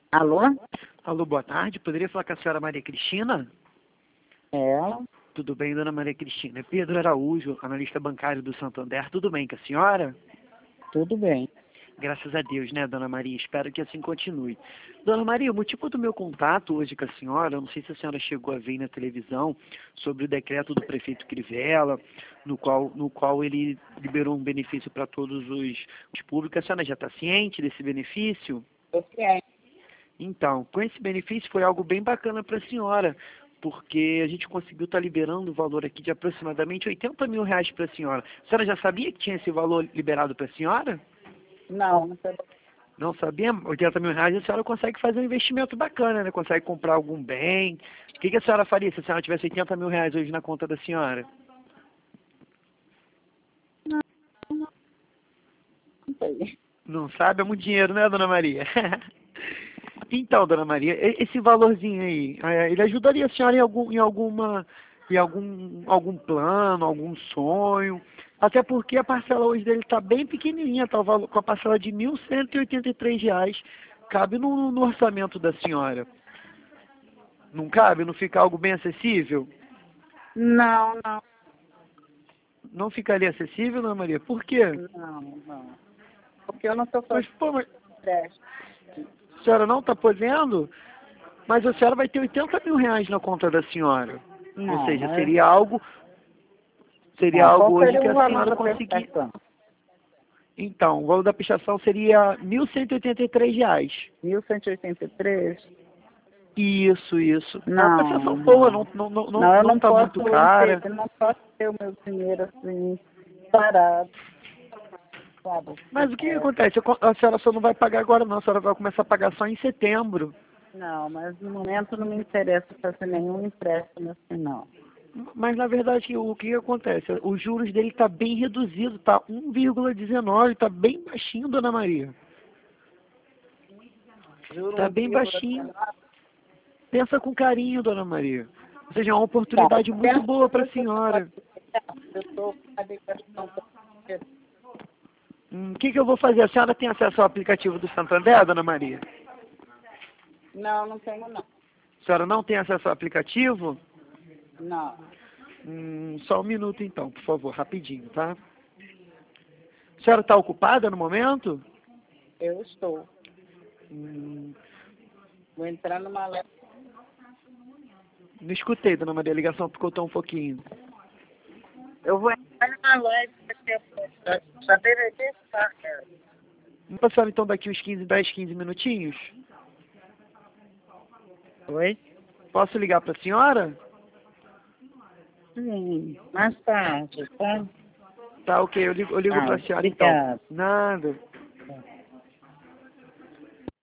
Alô? Alô, boa tarde. Poderia falar com a senhora Maria Cristina? Ela? Tudo bem, dona Maria Cristina? É Pedro Araújo, analista bancário do Santander. Tudo bem com a senhora? Tudo bem. Graças a Deus, né, dona Maria? Espero que assim continue. Dona Maria, o motivo do meu contato hoje com a senhora, eu não sei se a senhora chegou a ver na televisão, sobre o decreto do prefeito Crivella, no qual ele liberou um benefício para todos os públicos. A senhora já está ciente desse benefício? Eu sei. Então, com esse benefício foi algo bem bacana para a senhora, porque a gente conseguiu estar liberando o valor aqui de aproximadamente R$ 80 mil para a senhora. A senhora já sabia que tinha esse valor liberado para a senhora? Não, não sei. Não sabia? R$ 80 mil a senhora consegue fazer um investimento bacana, né? Consegue comprar algum bem. O que a senhora faria se a senhora tivesse R$ 80 mil hoje na conta da senhora? Não sei. Não sabe? É muito dinheiro, né, dona Maria? Então, dona Maria, esse valorzinho aí, ele ajudaria a senhora em algum plano, algum sonho? Até porque a parcela hoje dele está bem pequenininha, tá com a parcela de R$ 1.183. Cabe no orçamento da senhora. Não cabe? Não fica algo bem acessível? Não, não, Não ficaria acessível, dona Maria? Por quê? não. Porque eu não estou Mas, fazendo pô, mas teste. a senhora não está podendo? Mas a senhora vai ter R$ 80 mil na conta da senhora. Ou Não, seja, mas... seria Não, qual algo hoje seria que o a valor senhora da conseguir. prestação? Então, o valor da prestação seria R$ 1.183. 1.183? Isso. É uma Não, prestação boa, não. Não, eu não não tá posso muito cara. eu não posso ter o meu dinheiro assim, parado, sabe? Mas o que acontece? A senhora só não vai pagar agora não, a senhora vai começar a pagar só em setembro. Não, mas no momento não me interessa fazer nenhum empréstimo assim, não. Mas na verdade o que acontece? Os juros dele tá bem reduzido, tá 1,19, tá bem baixinho, dona Maria. Juro, Tá um bem vírgula baixinho. 19. Pensa com carinho, dona Maria. Ou seja, é uma Tá, oportunidade muito boa para a senhora. eu estou com a ligação. O que eu vou fazer? A senhora tem acesso ao aplicativo do Santander, dona Maria? Não, não tenho não. A senhora não tem acesso ao aplicativo? Não. Só um minuto então, por favor, rapidinho, tá? A senhora está ocupada no momento? Eu estou. Hum, Vou entrar numa live. não escutei, dona Maria, a ligação picotou um pouquinho. Eu vou entrar numa live daqui a pouco. Já deveria estar, cara. Vamos passar então daqui uns 10, 15 minutinhos? Oi? Posso ligar para a senhora? Sim, mais tarde, tá? Tá, ok, eu ligo para a senhora então. Obrigada. Nada.